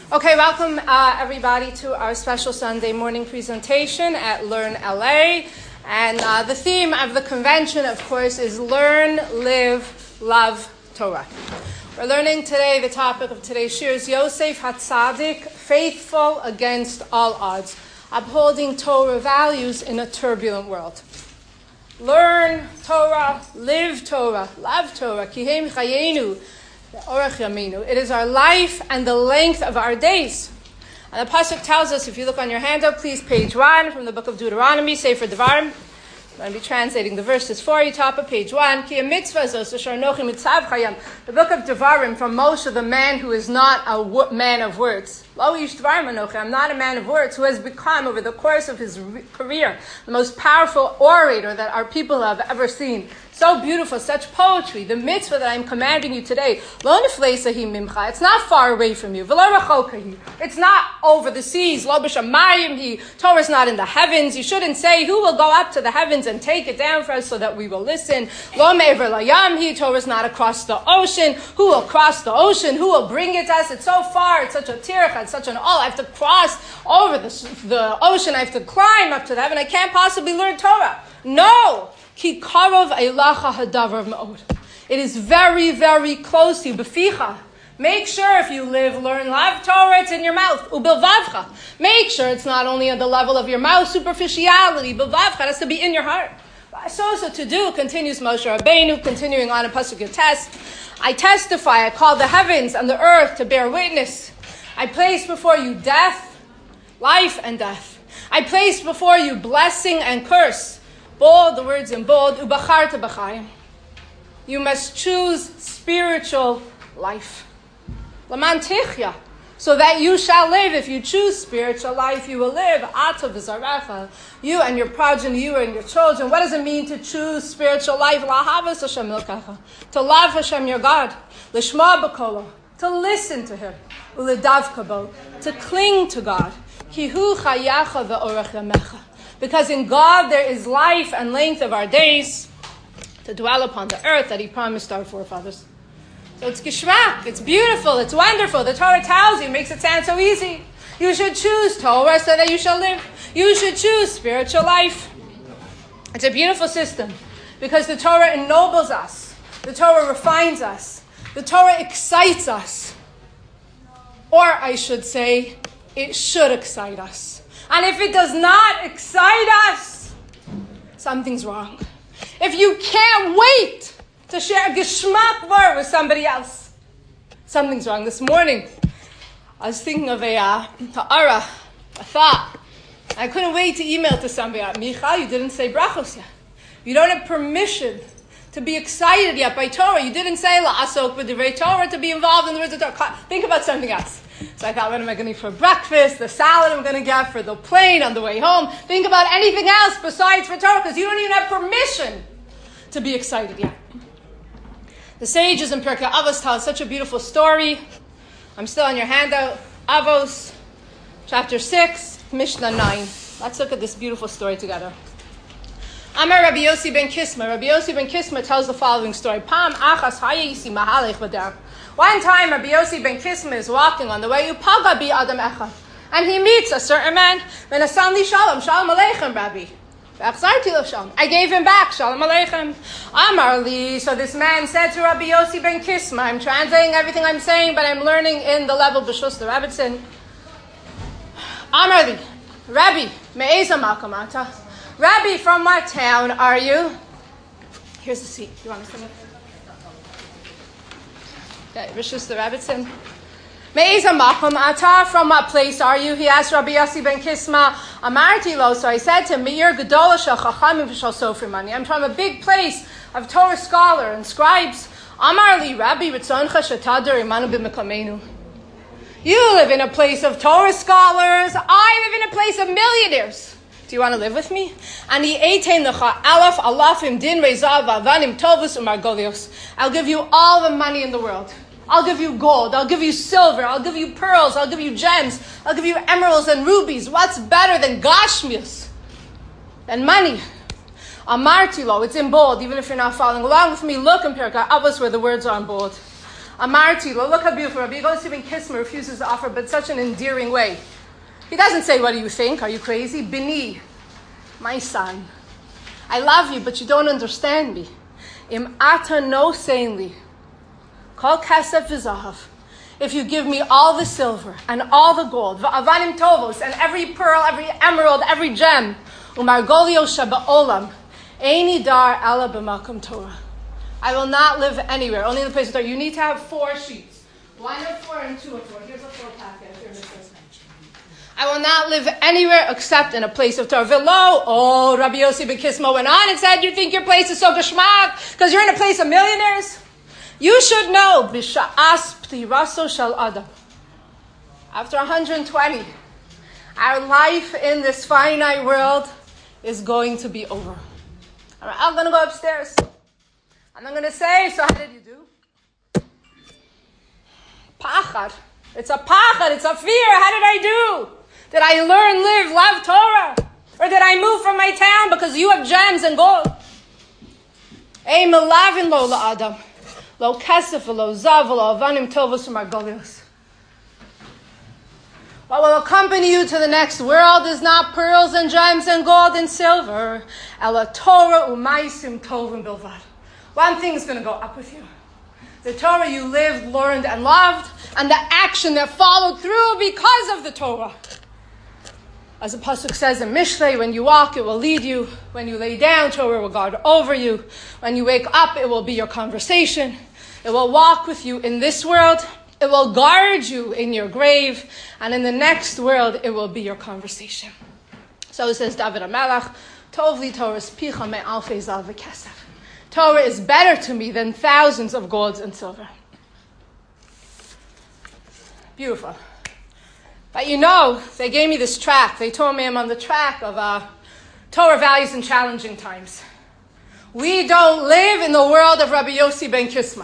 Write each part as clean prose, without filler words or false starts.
Okay, welcome everybody to our special Sunday morning presentation at Learn LA. And the theme of the convention, of course, is Learn, Live, Love Torah. We're learning today, the topic of today's shir is Yosef HaTzadik, faithful against all odds, upholding Torah values in a turbulent world. Learn Torah, live Torah, love Torah, Kihem Chayenu, it is our life and the length of our days. And the pasuk tells us, if you look on your handout, please, page 1 from the book of Deuteronomy, Sefer Devarim. I'm going to be translating the verses for you, top of page 1. The book of Devarim from Moshe, the man who is not a man of words. I'm not a man of words, who has become, over the course of his career, the most powerful orator that our people have ever seen. So beautiful, such poetry. The mitzvah that I'm commanding you today, it's not far away from you. It's not over the seas. Torah is not in the heavens. You shouldn't say, who will go up to the heavens and take it down for us so that we will listen. Torah is not across the ocean. Who will cross the ocean? Who will bring it to us? It's so far. It's such a tirach. It's such an all. I have to cross over the ocean. I have to climb up to the heaven. I can't possibly learn Torah. No. Ki karov eilacha hadavar ma'od. It is very, very close to you. Beficha. Make sure if you live, learn, love Torah, it's in your mouth. Ubelvavcha. Make sure it's not only at the level of your mouth, superficiality. Belvavcha has to be in your heart. So to do, continues Moshe Rabbeinu, continuing on a pasuk test. I testify, I call the heavens and the earth to bear witness. I place before you death, life and death. I place before you blessing and curse. Bold, the words in bold, ubacharta b'chayim. You must choose spiritual life. Laman tichya, so that you shall live. If you choose spiritual life, you will live. Ata v'zarecha, you and your progeny, you and your children. What does it mean to choose spiritual life? Lahavas Hashem ilkacha, to love Hashem your God. Lishma b'kolo, to listen to Him. Uledavka bo, to cling to God. Kihu chayacha ve'orach yamecha. Because in God there is life and length of our days to dwell upon the earth that He promised our forefathers. So it's geshmak, it's beautiful, it's wonderful. The Torah tells you, makes it sound so easy. You should choose Torah so that you shall live. You should choose spiritual life. It's a beautiful system because the Torah ennobles us. The Torah refines us. The Torah excites us. Or I should say, it should excite us. And if it does not excite us, something's wrong. If you can't wait to share a geschmack word with somebody else, something's wrong. This morning, I was thinking of a thought. I couldn't wait to email to somebody. Michal, you didn't say brachos yet. You don't have permission to be excited yet by Torah. You didn't say la'asok b'divrei Torah, to be involved in the words of Torah. Think about something else. So I thought, what am I going to eat for breakfast? The salad I'm going to get for the plane on the way home. Think about anything else besides for Torah, because you don't even have permission to be excited yet. The sages in Pirkei Avos tell us such a beautiful story. I'm still on your handout. Avos, chapter 6, Mishnah 9. Let's look at this beautiful story together. Amar Rabbi Yossi ben Kisma. Rabbi Yossi ben Kisma tells the following story. Pam achas hayisi mahalech v'der. One time, Rabbi Yossi ben Kisma is walking on the way, Upaga bi Adam Echad, and he meets a certain man. V'nasan li shalom, shalom aleichem, Rabbi. V'achzarti lo shalom. I gave him back, shalom aleichem. Amar li, so this man said to Rabbi Yossi ben Kisma, I'm translating everything I'm saying, but I'm learning in the level b'shus the Rebbetzin. Amar li, Rabbi, me'eza makom ata. Rabbi, from what town are you? Here's the seat. You want to sit? Okay, Rishus the Rebbetzin. Me'eza makom ata, from what place are you? He asked Rabbi Yossi ben Kisma. Amarti lo, so I said to him, Me'ir gedola shel chachamim v'shel sofrim ani. I'm from a big place of Torah scholar and scribes. Amar li, Rabbi, ritzoncha shetadar imanu b'mekamenu. You live in a place of Torah scholars. I live in a place of millionaires. Do you want to live with me? And he etain lecha alaf alafim din rezav avanim tovus umargolios. I'll give you all the money in the world. I'll give you gold. I'll give you silver. I'll give you pearls. I'll give you gems. I'll give you emeralds and rubies. What's better than gashmius? Than money? Amarti lo, it's in bold. Even if you're not following along with me, look in Pirkei Avos where the words are in bold. Amarti lo, look how beautiful. Rabbi Yossi ben Kisma refuses to offer, but such an endearing way. He doesn't say, what do you think? Are you crazy? Bini, my son. I love you, but you don't understand me. Im ata no sainli. Kol kasef v'zahav. If you give me all the silver and all the gold, v'avanim tovos, and every pearl, every emerald, every gem, umargolio sheba'olam, eini dar ala b'makom Torah. I will not live anywhere, only in the place of Torah. You need to have 4 sheets. 1 of 4 and 2 of 4. Here's a 4 packet. I will not live anywhere except in a place of Torah. Velo, oh, Rabbi Yossi ben Kisma went on and said, you think your place is so geshmak because you're in a place of millionaires? You should know, b'sha'as p'tiraso shel adam. After 120, our life in this finite world is going to be over. All right, I'm going to go upstairs. And I'm going to say, so how did you do? Pachad. It's a pachad. It's a fear. How did I do? Did I learn, live, love Torah? Or did I move from my town because you have gems and gold? Ei melavin lo la'adam. Lo kesef lo zav lo avanim tovos u'margolios. What will accompany you to the next world is not pearls and gems and gold and silver. Ela Torah u'maisim tovim bilvad. One thing is going to go up with you. The Torah you lived, learned, and loved, and the action that followed through because of the Torah. As the pasuk says in Mishlei, when you walk, it will lead you. When you lay down, Torah will guard over you. When you wake up, it will be your conversation. It will walk with you in this world. It will guard you in your grave. And in the next world, it will be your conversation. So says David HaMelech, Tov li Torah's picha me alfei zal v'kesef. Torah is better to me than thousands of golds and silver. Beautiful. But you know, they gave me this track. They told me I'm on the track of Torah values in challenging times. We don't live in the world of Rabbi Yossi ben Kisma.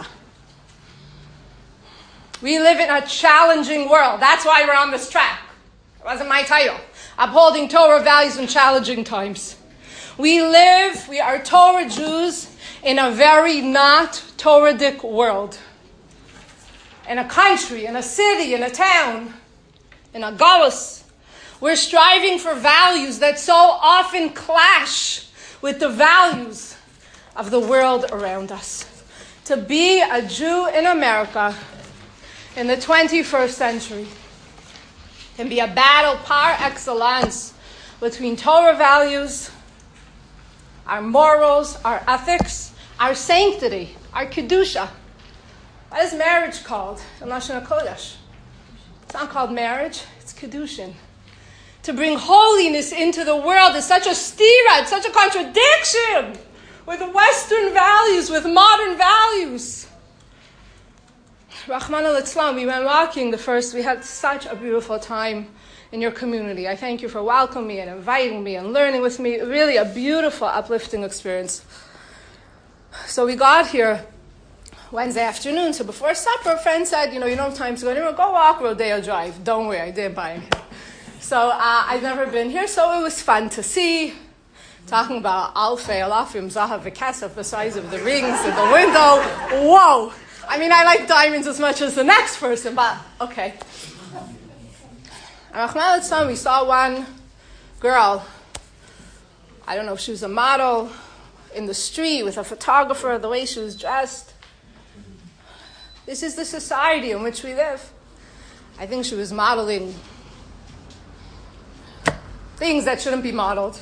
We live in a challenging world. That's why we're on this track. It wasn't my title. Upholding Torah values in challenging times. We are Torah Jews in a very not Toradic world. In a country, in a city, in a town, in a galus. We're striving for values that so often clash with the values of the world around us. To be a Jew in America in the 21st century can be a battle par excellence between Torah values, our morals, our ethics, our sanctity, our kedusha. What is marriage called in Lashon HaKodesh? It's not called marriage, it's kedushin. To bring holiness into the world is such a stira, it's such a contradiction with Western values, with modern values. Rahman al-Islam, we went walking we had such a beautiful time in your community. I thank you for welcoming me and inviting me and learning with me. Really a beautiful, uplifting experience. So we got here Wednesday afternoon, so before supper, a friend said, you don't have time to go anywhere, go walk Rodeo Drive. Don't worry, I didn't buy anything. So I've never been here, so it was fun to see. Talking about Alfei, Alafim, Zahav, V'Kesef, the size of the rings in the window. Whoa! I mean, I like diamonds as much as the next person, but okay. And we saw one girl, I don't know if she was a model, in the street with a photographer, the way she was dressed. This is the society in which we live. I think she was modeling things that shouldn't be modeled.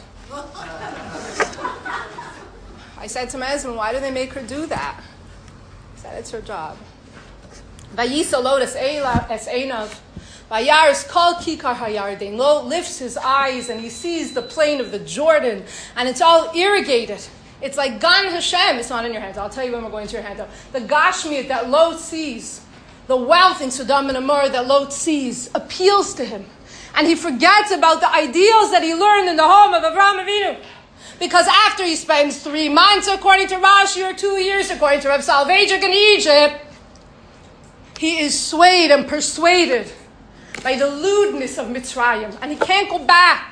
I said to my husband, why do they make her do that? He said, it's her job. Vayisa es einav. Vayaris kol kikar hayarden. Lot lifts his eyes and he sees the plain of the Jordan, and it's all irrigated. It's like Gan Hashem. It's not in your hands. I'll tell you when we're going to your hand. The Gashmiut that Lot sees, the wealth in Sodom and Amor that Lot sees, appeals to him. And he forgets about the ideals that he learned in the home of Avraham Avinu. Because after he spends 3 months, according to Rashi, or 2 years, according to Reb Soloveitchik in Egypt, he is swayed and persuaded by the lewdness of Mitzrayim. And he can't go back.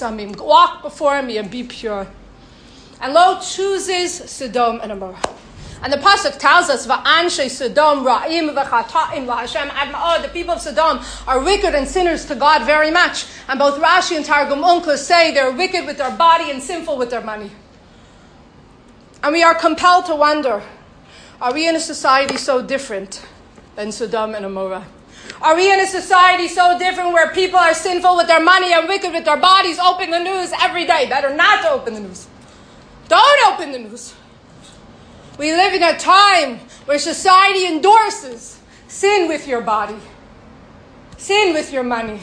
Walk before me and be pure. And Lot chooses Sodom and Amorah. And the pasuk tells us, "Va'anshe Sodom ra'im v'chata'im la'Hashem ad ma'od." The people of Sodom are wicked and sinners to God very much. And both Rashi and Targum Onkelos say they're wicked with their body and sinful with their money. And we are compelled to wonder, are we in a society so different than Sodom and Amorah? Are we in a society so different where people are sinful with their money and wicked with their bodies? Open the news every day. Better not to open the news. Don't open the news. We live in a time where society endorses sin with your body, sin with your money.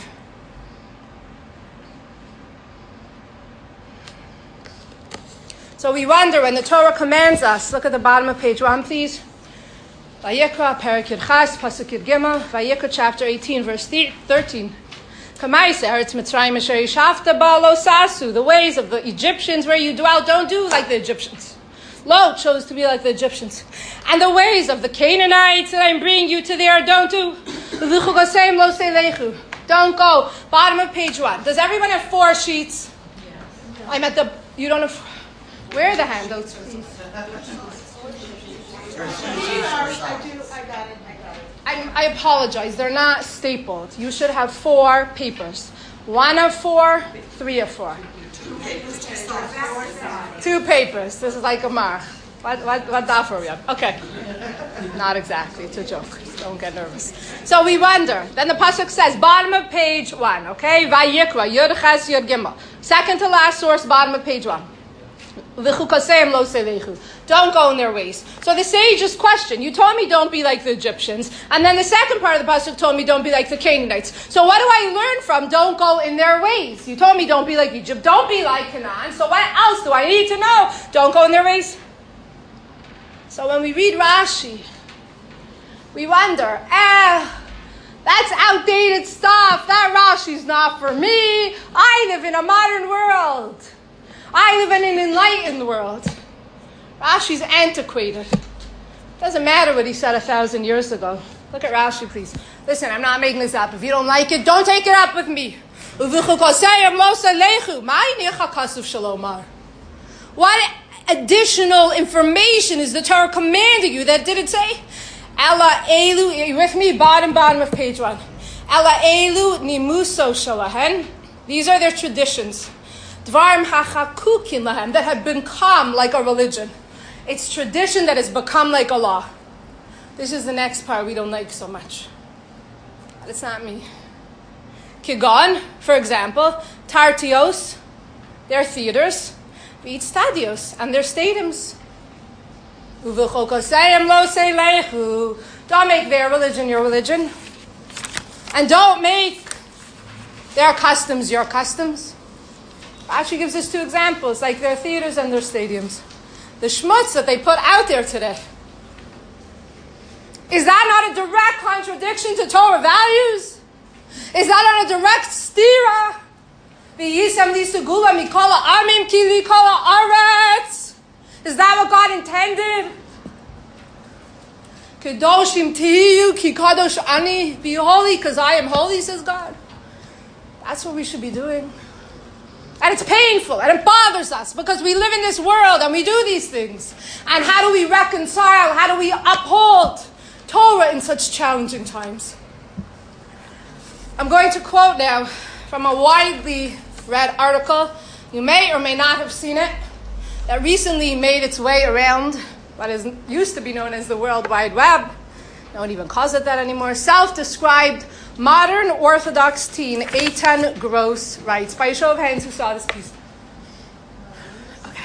So we wonder when the Torah commands us, look at the bottom of page 1, please. Vayikra, Perek Yud Ches, Pasuk Yud Gimel, Vayikra chapter 18, verse 13. Kamaisa, Eretz Mitzrayim asher yishavta ba lo sasu. The ways of the Egyptians where you dwell, don't do like the Egyptians. Lot chose to be like the Egyptians. And the ways of the Canaanites that I'm bringing you to there, don't do. Don't go. Bottom of page 1. Does everyone have 4 sheets? Yeah. I'm at the, you don't have, where are the handouts, please? I apologize. They're not stapled. You should have 4 papers. 1 of 4, 3 of 4. 2 papers. This is like a mark. What daf are we on? Okay. Not exactly. It's a joke. Don't get nervous. So we wonder. Then the pasuk says, bottom of page 1. Okay? Vayikra, Yud Ches, Yud Gimel. Second to last source, bottom of page 1. Don't go in their ways. So the sages question, you told me don't be like the Egyptians, and then the second part of the pasuk told me don't be like the Canaanites. So what do I learn from don't go in their ways? You told me don't be like Egypt, don't be like Canaan. So what else do I need to know? Don't go in their ways. So when we read Rashi, we wonder, that's outdated stuff. That Rashi's not for me. I live in a modern world. I live in an enlightened world. Rashi's antiquated. Doesn't matter what he said 1,000 years ago. Look at Rashi, please. Listen, I'm not making this up. If you don't like it, don't take it up with me. What additional information is the Torah commanding you that didn't say? Ela elu, are you with me? Bottom of page 1. Ela elu nimuso shalahen. These are their traditions. Dvarim hachakukin lahem, that have become like a religion. It's tradition that has become like a law. This is the next part we don't like so much. But it's not me. Kigon, for example, Tartios, their theaters, V'it stadios, and their stadiums. Don't make their religion your religion. And don't make their customs your customs. Rashi gives us 2 examples, like their theaters and their stadiums. The schmutz that they put out there today. Is that not a direct contradiction to Torah values? Is that not a direct stira? Is that what God intended? Kedoshim tiyu ki kadosh ani. Be holy because I am holy, says God. That's what we should be doing. And it's painful and it bothers us because we live in this world and we do these things. And how do we reconcile? How do we uphold Torah in such challenging times? I'm going to quote now from a widely read article. You may or may not have seen it. That recently made its way around what is used to be known as the World Wide Web. No one even calls it that anymore. Self-described modern Orthodox teen Eitan Gross writes. By a show of hands, who saw this piece? Okay.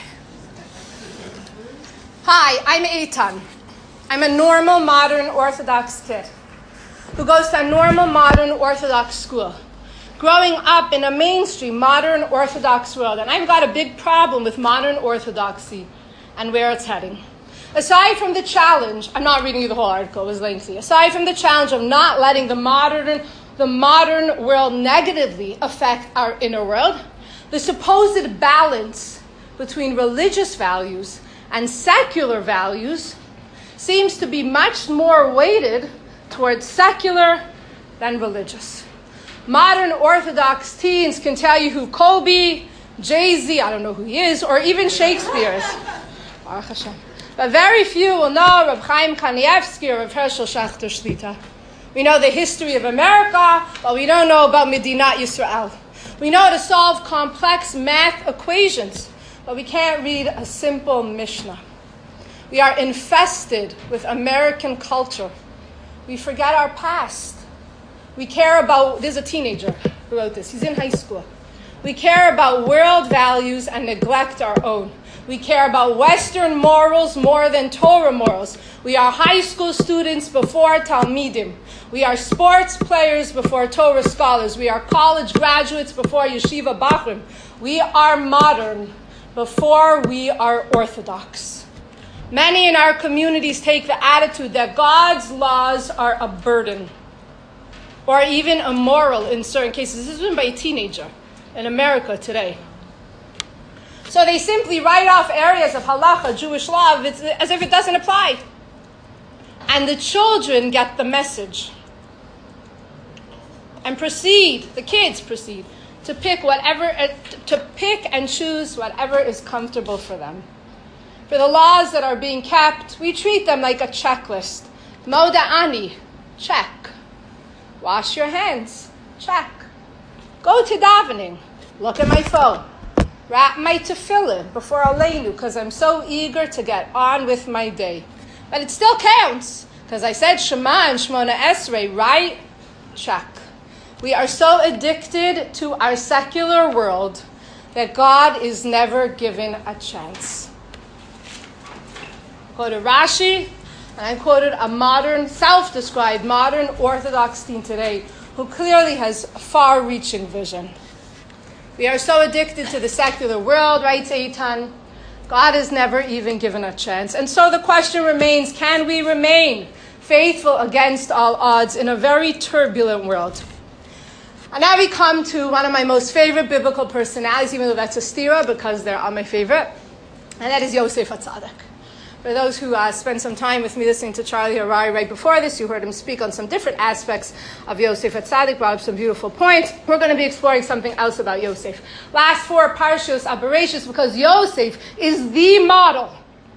Hi, I'm Eitan. I'm a normal modern Orthodox kid who goes to a normal modern Orthodox school, growing up in a mainstream modern Orthodox world. And I've got a big problem with modern Orthodoxy and where it's heading. Aside from the challenge, I'm not reading you the whole article, it was lengthy. Aside from the challenge of not letting the modern world negatively affect our inner world, the supposed balance between religious values and secular values seems to be much more weighted towards secular than religious. Modern Orthodox teens can tell you who Kobe, Jay-Z, I don't know who he is, or even Shakespeare is. Baruch Hashem. But very few will know Reb Chaim Kanievsky or Reb Hershel Schachter Shlita. We know the history of America, but we don't know about Medinat Yisrael. We know how to solve complex math equations, but we can't read a simple Mishnah. We are infested with American culture. We forget our past. We care about, there's a teenager who wrote this. He's in high school. We care about world values and neglect our own. We care about Western morals more than Torah morals. We are high school students before Talmidim. We are sports players before Torah scholars. We are college graduates before yeshiva bachrim. We are modern before we are orthodox. Many in our communities take the attitude that God's laws are a burden or even immoral in certain cases. This is written by a teenager in America today. So they simply write off areas of halacha, Jewish law, as if it doesn't apply. And the children get the message and the kids proceed to pick and choose whatever is comfortable for them. For the laws that are being kept, we treat them like a checklist. Moda ani, check. Wash your hands, check. Go to davening, look at my phone. Wrap my tefillin before Aleinu, because I'm so eager to get on with my day. But it still counts, because I said Shema and Shmona Esrei, right? Check. We are so addicted to our secular world that God is never given a chance. Quoted Rashi, and I quoted a modern, self-described modern Orthodox teen today who clearly has far-reaching vision. We are so addicted to the secular world, writes Eitan. God is never even given a chance. And so the question remains, can we remain faithful against all odds in a very turbulent world? And now we come to one of my most favorite biblical personalities, even though that's a stira because they're all my favorite, and that is Yosef HaTzadik. For those who spent some time with me listening to Charlie Harari right before this, you heard him speak on some different aspects of Yosef HaTzadik, brought up some beautiful points. We're going to be exploring something else about Yosef. Last four parshas are Bereshis because Yosef is the model,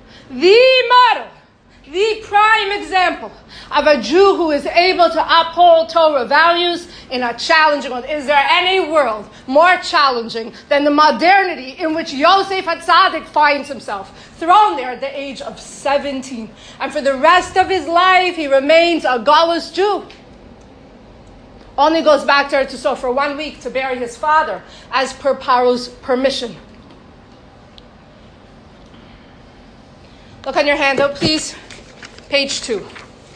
the prime example of a Jew who is able to uphold Torah values in a challenging world. Is there any world more challenging than the modernity in which Yosef HaTzadik finds himself, thrown there at the age of 17? And for the rest of his life, he remains a Galus Jew. Only goes back to Eretz Yisrael for 1 week to bury his father, as per Paro's permission. Look on your handout, please. Page 2.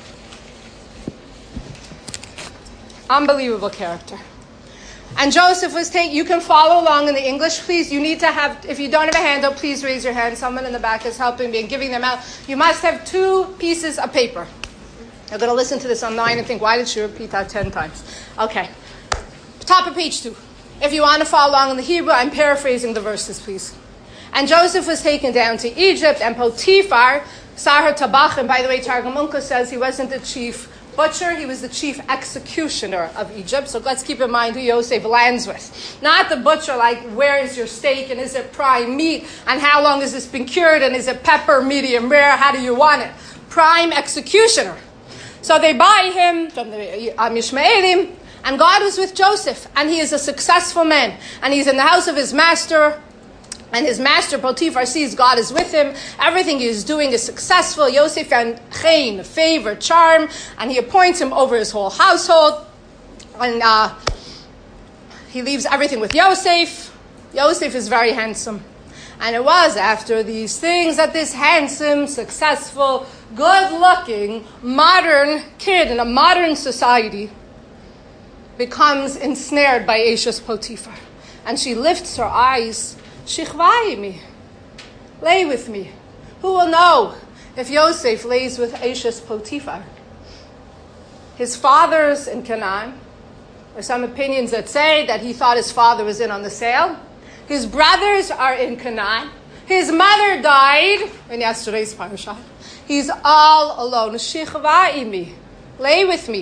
Unbelievable character. And Joseph was taken. You can follow along in the English, please. You need to have, if you don't have a handout, please raise your hand. Someone in the back is helping me and giving them out. You must have 2 pieces of paper. You're going to listen to this online and think, why did she repeat that 10 times? Okay. Top of page 2. If you want to follow along in the Hebrew, I'm paraphrasing the verses, please. And Joseph was taken down to Egypt, and Potiphar, Sahar Tabach, and by the way, Targum Unka says he wasn't the chief butcher, he was the chief executioner of Egypt. So let's keep in mind who Yosef lands with. Not the butcher, like, where is your steak, and is it prime meat, and how long has this been cured, and is it pepper, medium rare, how do you want it? Prime executioner. So they buy him from the Ishmaelim, and God was with Joseph, and he is a successful man, and he's in the house of his master. And his master, Potiphar, sees God is with him. Everything he is doing is successful. Yosef found chen, favor, charm, and he appoints him over his whole household. And he leaves everything with Yosef. Yosef is very handsome. And it was after these things that this handsome, successful, good-looking, modern kid in a modern society becomes ensnared by Eshes Potiphar. And she lifts her eyes. Shichvayimi, lay with me. Who will know if Yosef lays with Eshes Potiphar? His father's in Canaan. There are some opinions that say that he thought his father was in on the sale. His brothers are in Canaan. His mother died in yesterday's parasha. He's all alone. Shichvayimi, lay with me.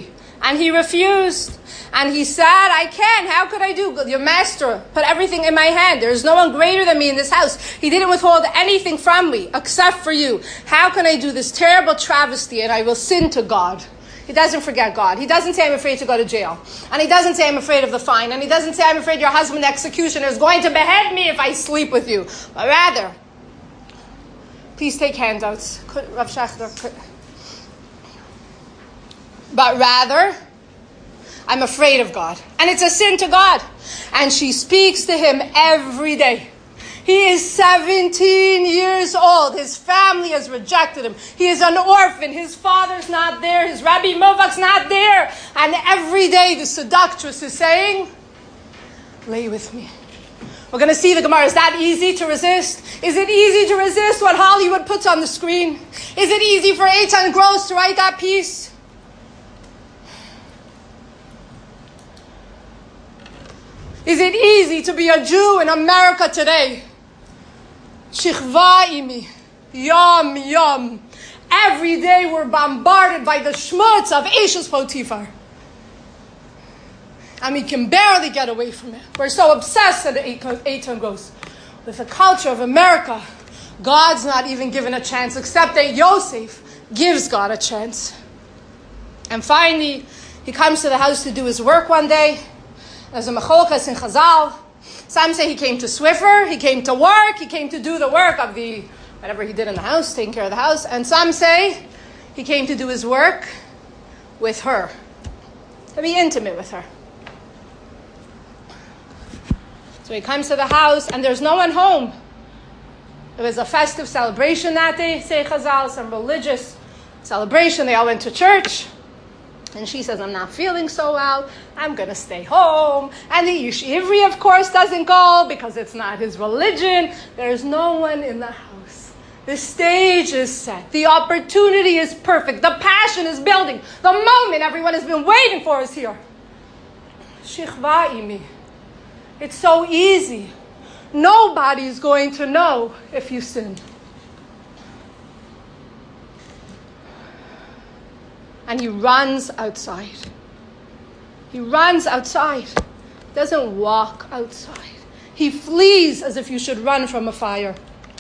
And he refused. And he said, I can't. How could I do? Your master put everything in my hand. There is no one greater than me in this house. He didn't withhold anything from me except for you. How can I do this terrible travesty and I will sin to God? He doesn't forget God. He doesn't say, I'm afraid to go to jail. And he doesn't say, I'm afraid of the fine. And he doesn't say, I'm afraid your husband, the executioner, is going to behead me if I sleep with you. But rather, please take handouts. Rav Shechter. But rather, I'm afraid of God. And it's a sin to God. And she speaks to him every day. He is 17 years old. His family has rejected him. He is an orphan. His father's not there. His Rabbi Movak's not there. And every day the seductress is saying, lay with me. We're going to see the Gemara. Is that easy to resist? Is it easy to resist what Hollywood puts on the screen? Is it easy for Eitan Gross to write that piece? Is it easy to be a Jew in America today? Shichva imi, yom yom. Every day we're bombarded by the schmutz of Eishes Potifar. And we can barely get away from it. We're so obsessed that Eitan goes. With the culture of America, God's not even given a chance, except that Yosef gives God a chance. And finally, he comes to the house to do his work one day. There's a machlokas in Chazal. Some say he came to Swiffer, he came to work, he came to do the work of the, whatever he did in the house, taking care of the house. And some say he came to do his work with her, to be intimate with her. So he comes to the house and there's no one home. It was a festive celebration that day, say Chazal, some religious celebration. They all went to church. And she says, I'm not feeling so well. I'm going to stay home. And the Ish Ivri, of course, doesn't go because it's not his religion. There's no one in the house. The stage is set. The opportunity is perfect. The passion is building. The moment everyone has been waiting for is here. Shichva imi. It's so easy. Nobody's going to know if you sin. And he runs outside. He runs outside. He doesn't walk outside. He flees as if you should run from a fire.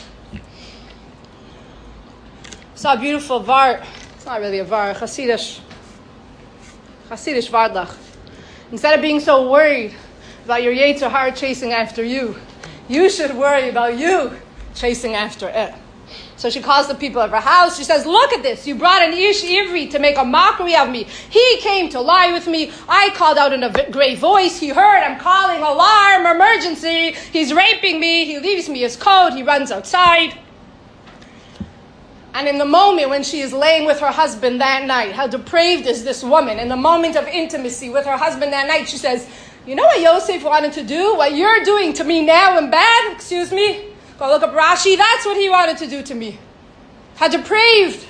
Saw a beautiful var. It's not really a var. Hasidish vardach. Instead of being so worried about your Yetzer Hara chasing after you, you should worry about you chasing after it. So she calls the people of her house. She says, look at this. You brought an Ish Ivri to make a mockery of me. He came to lie with me. I called out in a great voice. He heard. I'm calling alarm, emergency. He's raping me. He leaves me his coat. He runs outside. And in the moment when she is laying with her husband that night, how depraved is this woman? In the moment of intimacy with her husband that night, she says, you know what Yosef wanted to do? What you're doing to me now in bed? Excuse me? Go look up Rashi. That's what he wanted to do to me. How depraved.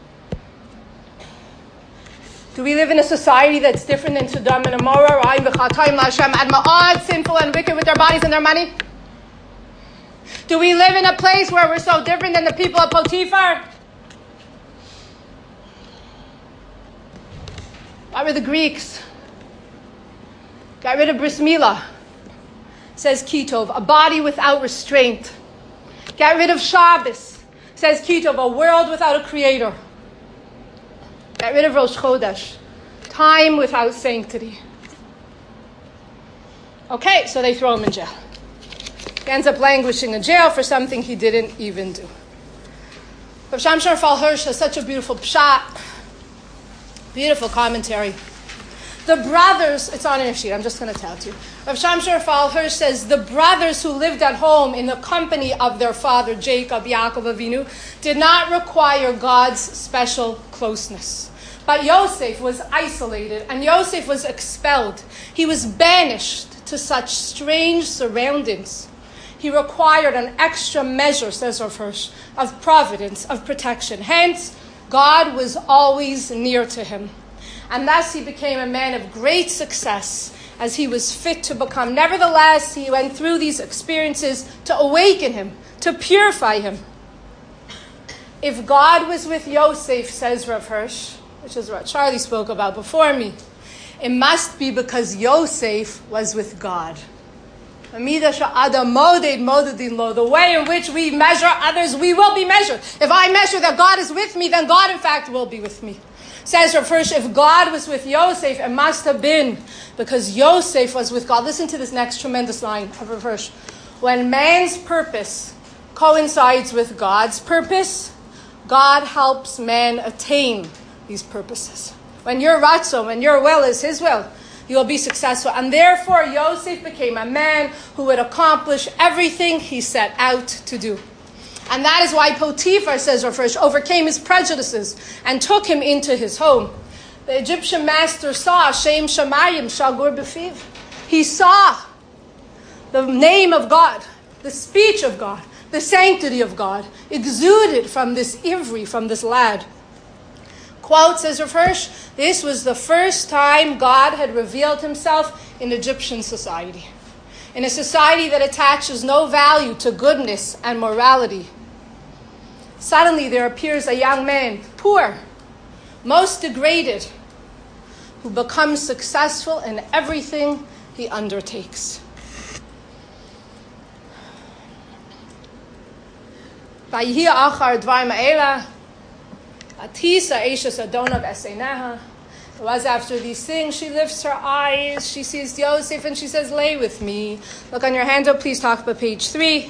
Do we live in a society that's different than Sodom and Amorah, sinful and wicked with their bodies and their money? Do we live in a place where we're so different than the people of Potiphar? What were the Greeks? Got rid of bris milah. Says Kitov, a body without restraint. Got rid of Shabbos. Says Kitov, a world without a creator. Got rid of Rosh Chodesh, time without sanctity. Okay, so they throw him in jail. He ends up languishing in jail for something he didn't even do. Rav Shamshon Raphael Hirsch has such a beautiful pshat, beautiful commentary. The brothers, it's on your sheet, I'm just going to tell it to you. Rav Shamshon Raphael Hirsch says, the brothers who lived at home in the company of their father, Jacob, Yaakov Avinu, did not require God's special closeness. But Yosef was isolated, and Yosef was expelled. He was banished to such strange surroundings. He required an extra measure, says Rav Hirsch, of providence, of protection. Hence, God was always near to him. And thus he became a man of great success as he was fit to become. Nevertheless, he went through these experiences to awaken him, to purify him. If God was with Yosef, says Rav Hirsch, which is what Charlie spoke about before me, it must be because Yosef was with God. The way in which we measure others, we will be measured. If I measure that God is with me, then God in fact will be with me. Says Rav Hirsch, if God was with Yosef, it must have been because Yosef was with God. Listen to this next tremendous line of Rav Hirsch. When man's purpose coincides with God's purpose, God helps man attain these purposes. When your ratzon, when your will is his will, you will be successful. And therefore, Yosef became a man who would accomplish everything he set out to do. And that is why Potiphar, says Rav Hirsch, overcame his prejudices and took him into his home. The Egyptian master saw Shem Shamayim Shagur B'fiv. He saw the name of God, the speech of God, the sanctity of God exuded from this Ivri, from this lad. Quote, says Rav Hirsch, this was the first time God had revealed himself in Egyptian society. In a society that attaches no value to goodness and morality. Suddenly there appears a young man, poor, most degraded, who becomes successful in everything he undertakes. It was after these things, she lifts her eyes, she sees Yosef, and she says, lay with me. Look on your handout, please talk about page 3.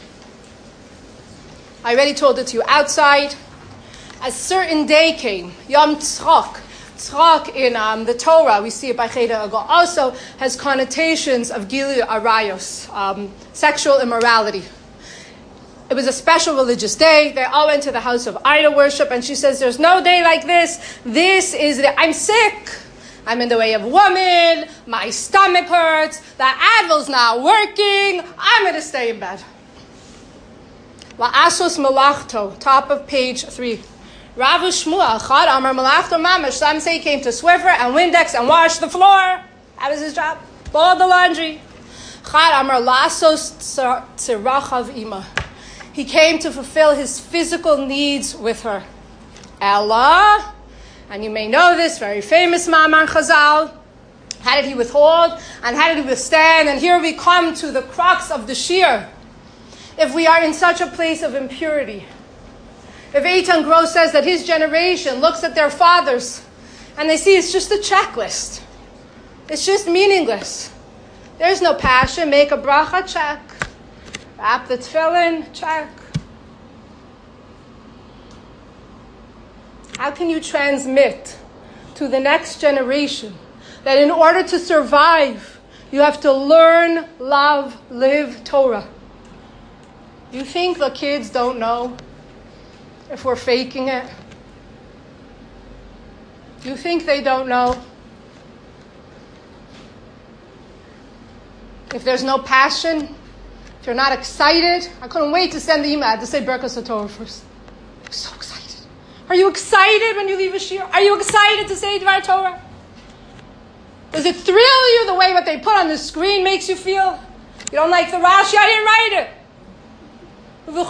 I already told it to you outside. A certain day came, Yom Tzchok. Tzchok in the Torah, we see it by Cheda Agol, also has connotations of Gilu Arayos, sexual immorality. It was a special religious day. They all went to the house of idol worship, and she says, there's no day like this. I'm sick. I'm in the way of woman. My stomach hurts. The Advil's not working. I'm going to stay in bed. La'asos Malachto, top of page 3. Rav Shmuel, Chad Amar Malachto Mamash. Some say he came to Swiffer and Windex and wash the floor. That was his job. Fold the laundry. Chad Amar La'asos Tzirachav Ima. He came to fulfill his physical needs with her. Ella, and you may know this, very famous Ma'amar Chazal. How did he withhold? And how did he withstand? And here we come to the crux of the shir. If we are in such a place of impurity, if Eitan Gross says that his generation looks at their fathers and they see it's just a checklist. It's just meaningless. There's no passion. Make a bracha, check. Wrap the tefillin, check. How can you transmit to the next generation that in order to survive, you have to learn, love, live Torah? You think the kids don't know if we're faking it? You think they don't know? If there's no passion, if you're not excited, I couldn't wait to send the email. I had to say Berkas HaTorah first. I'm so excited. Are you excited when you leave a shir? Are you excited to say Dvar Torah? Does it thrill you the way what they put on the screen makes you feel? You don't like the Rashi? I didn't write it. The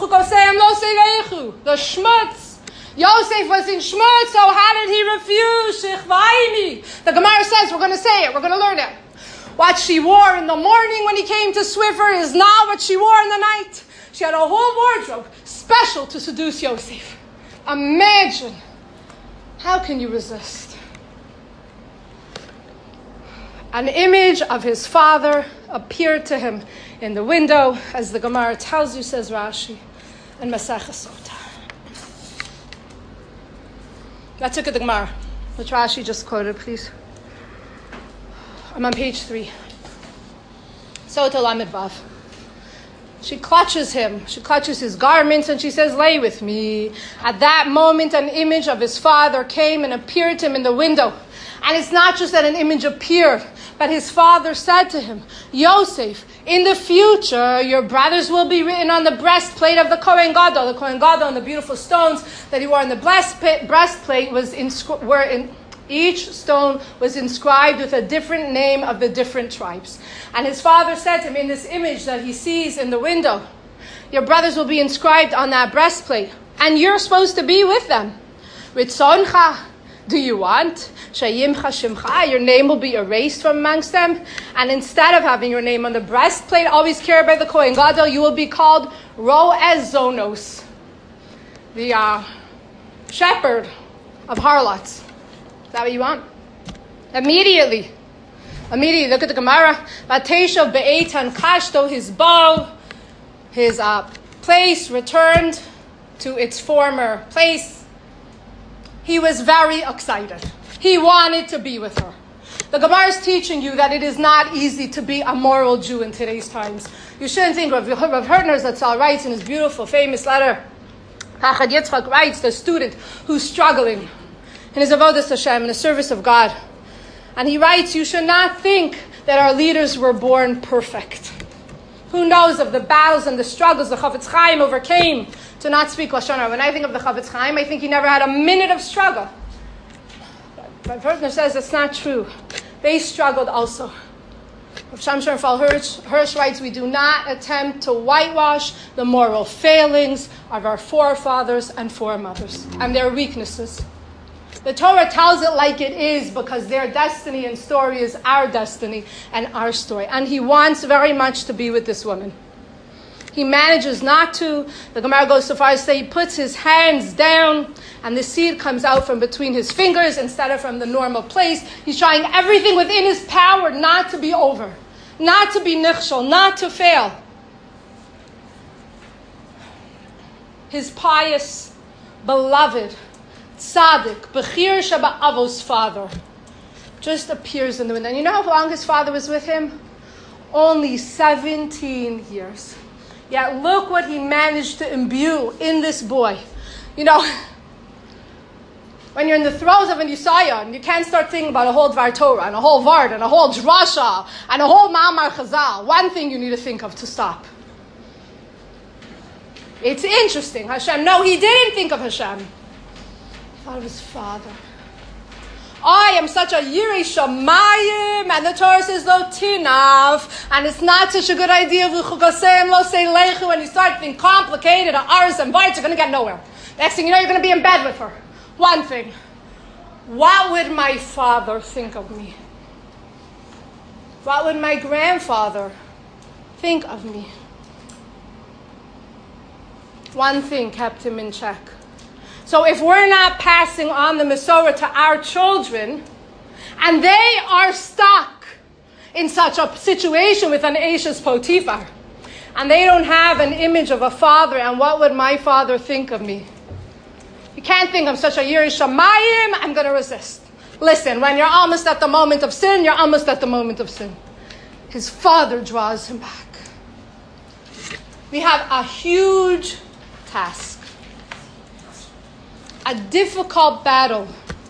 Shmutz. Yosef was in Shmutz, so how did he refuse? The Gemara says, we're going to say it, we're going to learn it. What she wore in the morning when he came to Swiffer is not what she wore in the night. She had a whole wardrobe special to seduce Yosef. Imagine. How can you resist? An image of his father appeared to him in the window, as the Gemara tells you, says Rashi, and Maseches Sota. Let's look at the Gemara, which Rashi just quoted, please. I'm on page 3. Sota Lamed Vav. She clutches him. She clutches his garments and she says, lay with me. At that moment, an image of his father came and appeared to him in the window. And it's not just that an image appeared, but his father said to him, Yosef, in the future, your brothers will be written on the breastplate of the Kohen Gadol. The Kohen Gadol and the beautiful stones that he wore on the breastplate each stone was inscribed with a different name of the different tribes. And his father said to him, in this image that he sees in the window, your brothers will be inscribed on that breastplate, and you're supposed to be with them. Ritzoncha, do you want? Shayimcha Shimcha, your name will be erased from amongst them. And instead of having your name on the breastplate, always carried by the Kohen Gadol, you will be called Roez Zonos, the shepherd of harlots. Is that what you want? Immediately, look at the Gemara. Vateshav be'etan kashto, his bow, his place returned to its former place. He was very excited. He wanted to be with her. The Gemara is teaching you that it is not easy to be a moral Jew in today's times. You shouldn't think Rav Herdner Zatzal writes in his beautiful, famous letter. Chachad Yitzchak writes, the student who's struggling in his avodas Hashem, in the service of God. And he writes, you should not think that our leaders were born perfect. Who knows of the battles and the struggles the Chafetz Chaim overcame to not speak Lashon Hara. When I think of the Chafetz Chaim, I think he never had a minute of struggle. But Herdner says that's not true. They struggled also. Rav Shamshon Hirsch writes, we do not attempt to whitewash the moral failings of our forefathers and foremothers and their weaknesses. The Torah tells it like it is because their destiny and story is our destiny and our story. And he wants very much to be with this woman. He manages not to. The Gemara goes so far as to say he puts his hands down and the seed comes out from between his fingers instead of from the normal place. He's trying everything within his power not to be over, not to be nichshol, not to fail. His pious, beloved, tzaddik, Bechir Sheba Avos father, just appears in the window. And you know how long his father was with him? Only 17 years. Yet look what he managed to imbue in this boy. You know, when you're in the throes of an Yisaya and you can't start thinking about a whole Dvar Torah and a whole Vard and a whole Drasha and a whole Ma'amar Chazal, one thing you need to think of to stop. It's interesting. Hashem, no, he didn't think of Hashem. He thought of his father. I am such a Yirei Shamayim, and the Torah says lo tinav, and it's not such a good idea v'chukasem lo say lechu, and you start to think complicated, aris and bites, you're going to get nowhere. Next thing you know, you're going to be in bed with her. One thing, what would my father think of me? What would my grandfather think of me? One thing kept him in check. So if we're not passing on the Masorah to our children, and they are stuck in such a situation with an Eishes Potiphar, and they don't have an image of a father, and what would my father think of me? You can't think I'm such a Yirei Shamayim, I'm going to resist. Listen, when you're almost at the moment of sin, you're almost at the moment of sin. His father draws him back. We have a huge task. A difficult battle.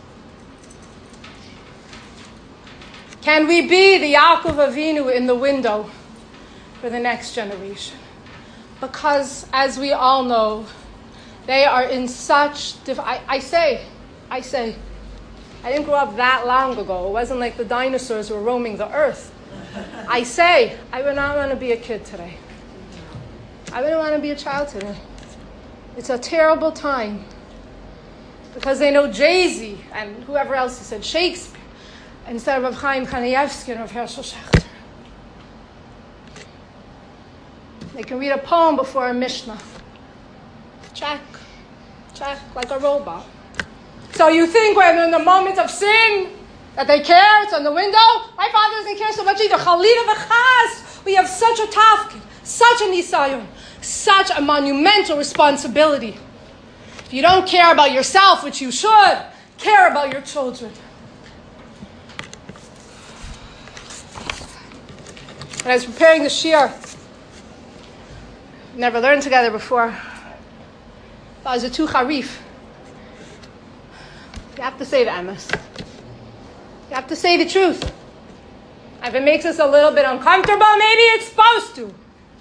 Can we be the Yaakov Avinu in the window for the next generation? Because, as we all know, they are in such... I say, I didn't grow up that long ago. It wasn't like the dinosaurs were roaming the earth. I say, I would not want to be a kid today. I wouldn't want to be a child today. It's a terrible time. Because they know Jay-Z and whoever else he said, Shakespeare, instead of Rav Chaim Kanievsky and Rav Hershel Schachter. They can read a poem before a Mishnah. Check, like a robot. So you think when in the moment of sin that they care, it's on the window? My father doesn't care so much either. Chalila v'chas. We have such a tafkid, such a nisayon, such a monumental responsibility. If you don't care about yourself, which you should, care about your children. When I was preparing the shiur, never learned together before, that was a too harif. You have to say the emes. You have to say the truth. If it makes us a little bit uncomfortable, maybe it's supposed to.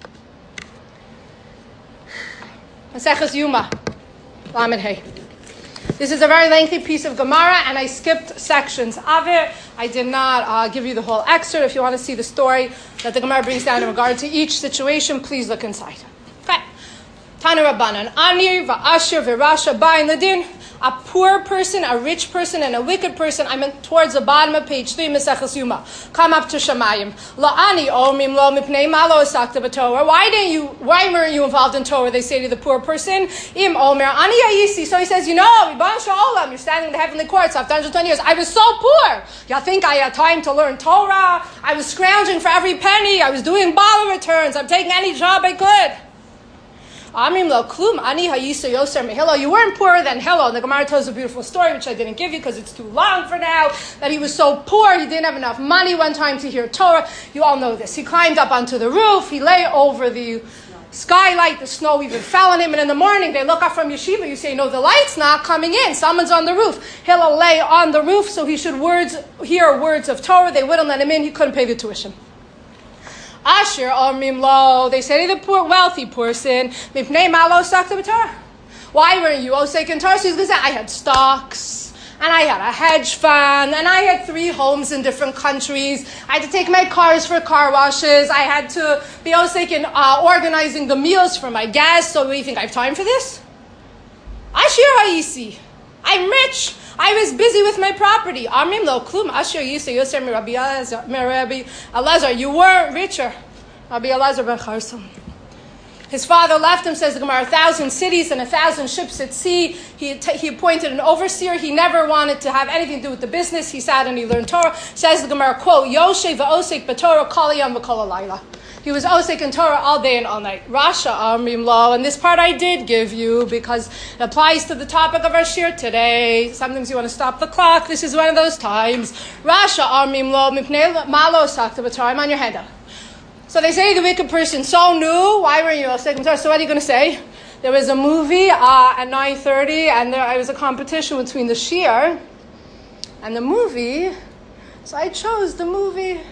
Maseches Yuma. Lamed Hey. This is a very lengthy piece of Gemara, and I skipped sections of it. I did not give you the whole excerpt. If you want to see the story that the Gemara brings down in regard to each situation, please look inside. Okay. Tanu Rabbanan. Ani va'asher v'rasha ba'in ladin. a poor person, a rich person, and a wicked person. I'm towards the bottom of page 3, Maseches Yuma. Come up to Shemayim. La'ani omim lo mipnei ma lo asakta b'Torah. Why weren't you involved in Torah? They say to the poor person. Im omer ani ayisi. So he says, Ribbon Shalom, you're standing in the heavenly courts after 120 years. I was so poor. You think I had time to learn Torah? I was scrounging for every penny. I was doing bala returns. I'm taking any job I could. Amrim lo klum ani hayisa yoser mehilo. You weren't poorer than Hillel. And the Gemara tells a beautiful story, which I didn't give you because it's too long for now, that he was so poor, he didn't have enough money one time to hear Torah. You all know this. He climbed up onto the roof. He lay over the skylight. The snow even fell on him. And in the morning, they look up from yeshiva. You say, no, the light's not coming in. Someone's on the roof. Hillel lay on the roof, so he should hear words of Torah. They wouldn't let him in. He couldn't pay the tuition. Asher omrim lo. They say to the poor, wealthy person, mipnei ma lo sakta b'Torah. Why weren't you osek in Torah? So he's going to say, I had stocks, and I had a hedge fund, and I had 3 homes in different countries. I had to take my cars for car washes. I had to be osek in organizing the meals for my guests. So do you think I have time for this? Asher ha'isi. I'm rich. I was busy with my property. Amrim lo klum asher yisa yoser mi Rabbi Elazar. You weren't richer. Rabbi Elazar ben Charsam. His father left him, says the Gemara, 1,000 cities and 1,000 ships at sea. He appointed an overseer. He never wanted to have anything to do with the business. He sat and he learned Torah. Says the Gemara, quote, Yoshe v'osek b'Torah kol yom v'kol halayla. He was osek in Torah all day and all night. Rasha amrim lo, and this part I did give you because it applies to the topic of our shir today. Sometimes you want to stop the clock. This is one of those times. Rasha amrim lo mipnei ma lo sakta b'Torah. I'm on your handout. So they say the wicked person, so new, why were you osek in Torah? So what are you going to say? There was a movie at 9:30, and there was a competition between the shir and the movie. So I chose the movie.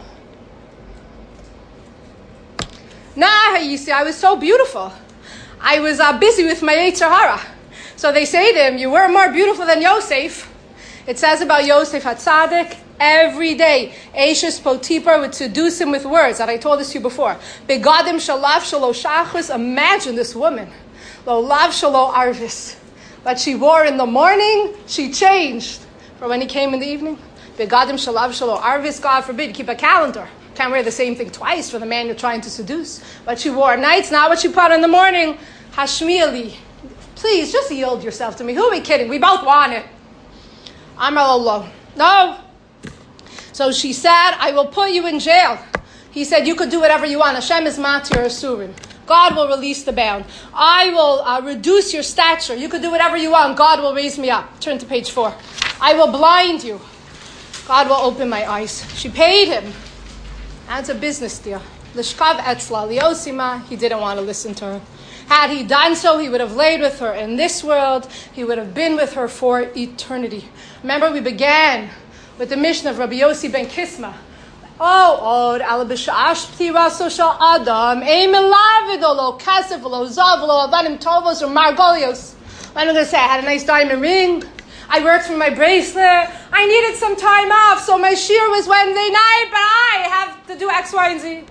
Nah, you see, I was so beautiful. I was busy with my Yetzer Hara. So they say to him, you were more beautiful than Yosef. It says about Yosef HaTzadik, every day, Eishes Potipar would seduce him with words, that I told this to you before. Begadim shalav shalo shachris. Imagine this woman. Lo lav shalo arvis. What she wore in the morning, she changed for when he came in the evening. Begadim shalav shalo arvis. God forbid, you keep a calendar. Can't wear the same thing twice for the man you're trying to seduce. What she wore at night's not what she put on in the morning. Hashmieli. Please, just yield yourself to me. Who are we kidding? We both want it. Amar Allah. No. So she said, I will put you in jail. He said, you could do whatever you want. Hashem is matir asurim. God will release the bound. I will reduce your stature. You could do whatever you want. God will raise me up. Turn to page 4. I will blind you. God will open my eyes. She paid him. That's a business deal. Lishkav etzla liosima. He didn't want to listen to her. Had he done so, he would have laid with her in this world. He would have been with her for eternity. Remember, we began with the mission of Rabbi Yossi ben Kisma. Oh, od ala b'sha'ash p'tiraso shel adam ein melavido lo kasef lo zav lo avanim tovos or margolios. I'm going to say, I had a nice diamond ring. I worked for my bracelet. I needed some time off, so my shir was Wednesday night, but I have to do X, Y, and Z.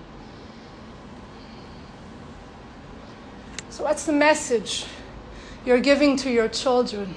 So what's the message you're giving to your children?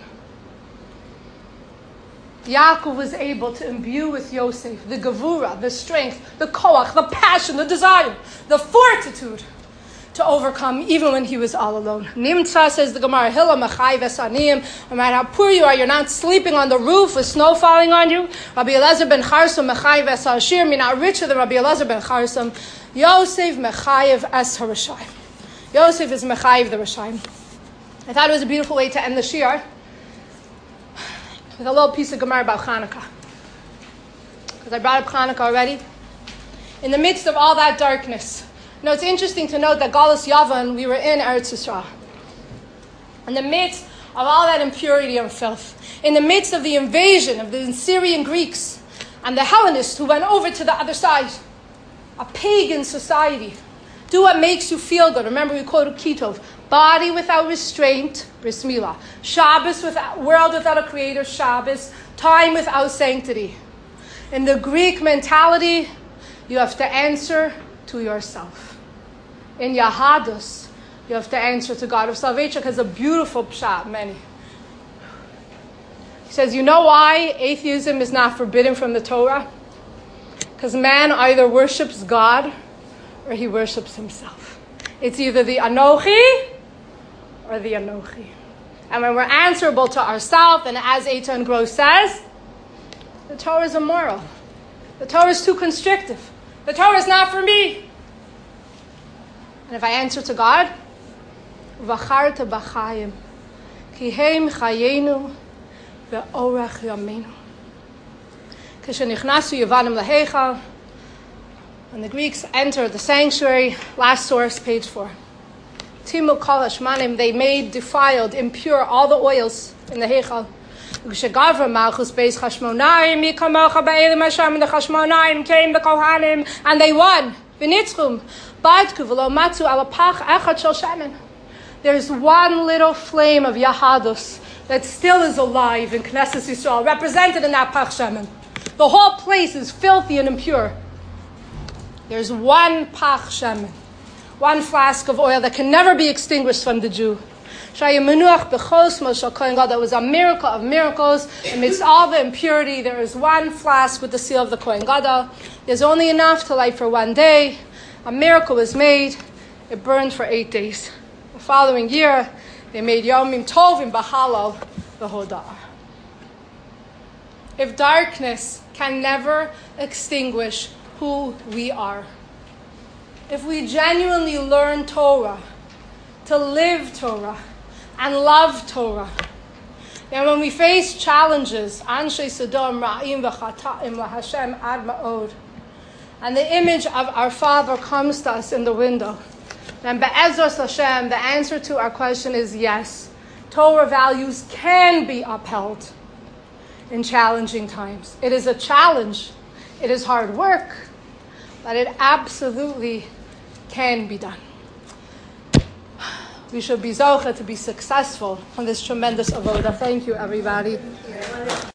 Yaakov was able to imbue with Yosef the gevura, the strength, the koach, the passion, the desire, the fortitude to overcome even when he was all alone. Nimtza, says the Gemara, Hilla machai v'sanim. No matter how poor you are, you're not sleeping on the roof with snow falling on you. Rabbi Elazar ben Charsam machai v'sashir. You're not richer than Rabbi Elazar ben Charsam. Yosef mechayev as harashayim. Yosef is mechayev the Rashayim. I thought it was a beautiful way to end the shiur with a little piece of Gemara about Chanukah. Because I brought up Chanukah already. In the midst of all that darkness, it's interesting to note that Galus Yavan, we were in Eretz Yisrael. In the midst of all that impurity and filth, in the midst of the invasion of the Syrian Greeks and the Hellenists who went over to the other side, a pagan society, do what makes you feel good. Remember, we quoted Kitov, body without restraint, bris milah. Shabbos, world without a creator, Shabbos. Time without sanctity. In the Greek mentality, you have to answer to yourself. In Yahadus, you have to answer to God of salvation, because a beautiful pshat, many. says, you know why atheism is not forbidden from the Torah? Because man either worships God or he worships himself. It's either the Anochi or the Anochi. And when we're answerable to ourselves, and as Eitan Gross says, the Torah is immoral. The Torah is too constrictive. The Torah is not for me. And if I answer to God, V'acharta b'chayim, ki heim chayenu ve'orach yameinu. K'shenichnasu Yevanim laheichal, when the Greeks entered the sanctuary, last source, page 4. Timu kol hashmanim, they made defiled, impure all the oils in the heichal. Gavra malchus beis chashmonaim, mi kamocha ba'elim Hashem, and the chashmonaim came, the kohanim, and they won. V'nitzchum, badku v'lo matzu ala pach echad shel shemen. There's one little flame of Yahadus that still is alive in Knesset Yisrael, represented in that pach shemen. The whole place is filthy and impure. There's one pach shemen, one flask of oil that can never be extinguished from the Jew. That was a miracle of miracles. Amidst all the impurity, there is one flask with the seal of the Kohen Gadol. There's only enough to light for one day. A miracle was made. It burned for 8 days. The following year, they made Yomim Tovim B'Halal the Hodar. If darkness can never extinguish who we are, if we genuinely learn Torah, to live Torah, and love Torah, then when we face challenges, Anshe Sodom Ra'im V'Chata'im LaHashem Ad Ma'od, and the image of our Father comes to us in the window, then Be'ezras Hashem, the answer to our question is yes. Torah values can be upheld in challenging times. It is a challenge. It is hard work, but it absolutely can be done. We should be zocheh to be successful on this tremendous avodah. Thank you, everybody.